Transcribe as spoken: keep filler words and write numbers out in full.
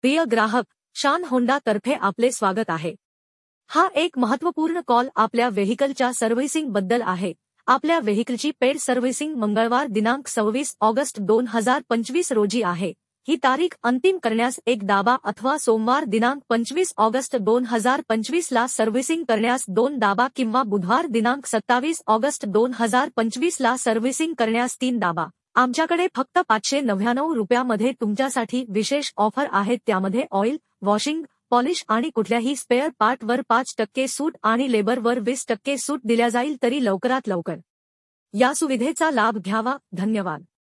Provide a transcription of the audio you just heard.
प्रिय ग्राहक, शान होंडा तर्फे आपले स्वागत आहे। हा एक महत्त्वपूर्ण कॉल आपल्या व्हेइकलच्या सर्व्हिसिंग बद्दल आहे। आपल्या व्हेइकलची पेड सर्व्हिसिंग मंगळवार दिनांक सव्वीस ऑगस्ट दोन हजार पंचवीस रोजी आहे। ही तारीख अंतिम करण्यास एक दाबा अथवा सोमवार दिनांक पंचवीस ऑगस्ट दोन हजार पंचवीस ला सर्व्हिसिंग करण्यास दोन दाबा किंवा बुधवार दिनांक सत्तावीस ऑगस्ट दोन हजार पंचवीस ला सर्व्हिसिंग करण्यास तीन दाबा। आमच्याकडे फक्त पाचशे नव्याण्णव रुपयामध्ये तुमच्यासाठी विशेष ऑफर आहेत, त्यामध्ये ऑइल, वॉशिंग, पॉलिश आणि कुठल्याही स्पेअर पार्टवर पाच टक्के सूट आणि लेबरवर वीस टक्के सूट दिल्या जाईल। तरी लवकरात लवकर या सुविधेचा लाभ घ्यावा। धन्यवाद।